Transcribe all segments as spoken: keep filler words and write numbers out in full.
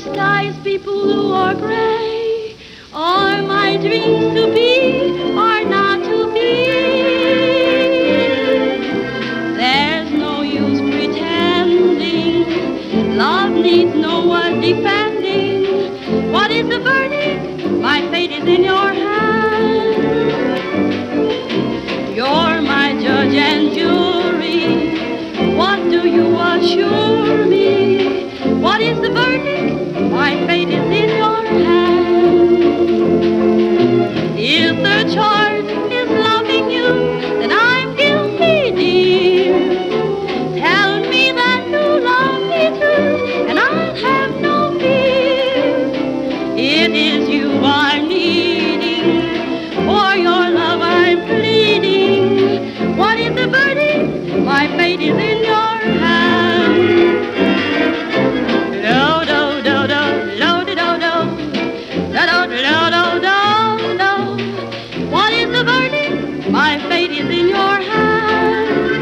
skies be blue or gray, or my dreams to be or not to be. There's no use pretending, love needs no one defending. What is the verdict? My fate is in your hands. You're my judge and jury. What do you assure me? What is the verdict? My fate is in your hands. If the charge is loving you, then I'm guilty, dear. Tell me that you love me too, and I'll have no fear. It is you I'm needing, for your love I'm pleading. What is the verdict? My fate is in your hands. Do do do do do do do do do do do do. What is the verdict? My fate is in your hands.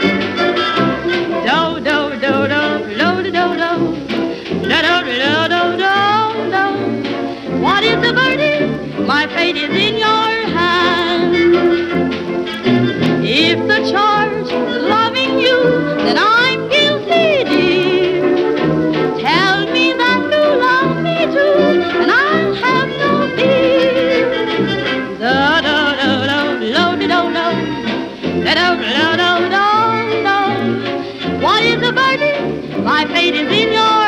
Do do do do do do do do do do do do. What is the verdict? My fate is in your hands. If the charge is loving you, then I'm guilty, dear. Tell me that you love me too, and I'll have no fear. Da da da da da da da da da da da da. What is the verdict? My fate is in your